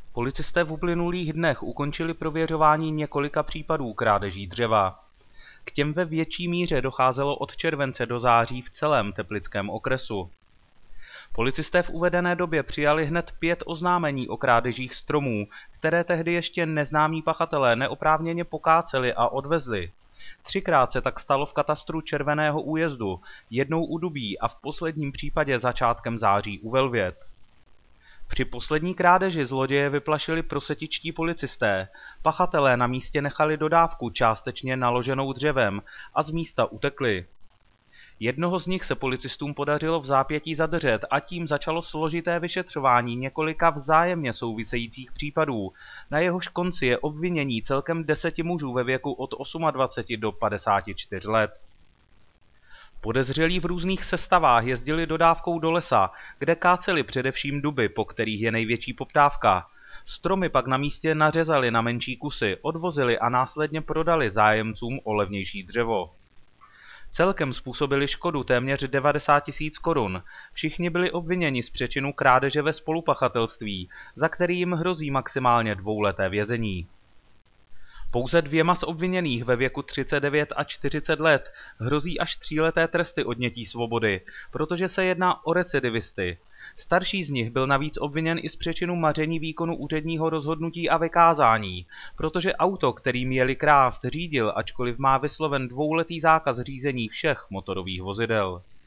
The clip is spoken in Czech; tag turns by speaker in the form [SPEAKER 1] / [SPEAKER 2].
[SPEAKER 1] Policisté v uplynulých dnech ukončili prověřování několika případů krádeží dřeva. K těm ve větší míře docházelo od července do září v celém Teplickém okresu. Policisté v uvedené době přijali hned 5 oznámení o krádežích stromů, které tehdy ještě neznámí pachatelé neoprávněně pokáceli a odvezli. 3krát se tak stalo v katastru Červeného Újezdu, jednou u Dubí a v posledním případě začátkem září u Velvět. Při poslední krádeži zloděje vyplašili prosetičtí policisté, pachatelé na místě nechali dodávku částečně naloženou dřevem a z místa utekli. Jednoho z nich se policistům podařilo vzápětí zadržet a tím začalo složité vyšetřování několika vzájemně souvisejících případů, na jehož konci je obvinění celkem 10 mužů ve věku od 28 do 54 let. Podezřelí v různých sestavách jezdili dodávkou do lesa, kde káceli především duby, po kterých je největší poptávka. Stromy pak na místě nařezali na menší kusy, odvozili a následně prodali zájemcům o levnější dřevo. Celkem způsobili škodu téměř 90 000 korun. Všichni byli obviněni z přečinu krádeže ve spolupachatelství, za který jim hrozí maximálně 2leté vězení. Pouze 2 z obviněných ve věku 39 a 40 let hrozí až 3leté tresty odnětí svobody, protože se jedná o recidivisty. Starší z nich byl navíc obviněn i z přečinu maření výkonu úředního rozhodnutí a vykázání, protože auto, kterým jeli krást, řídil, ačkoliv má vysloven 2letý zákaz řízení všech motorových vozidel.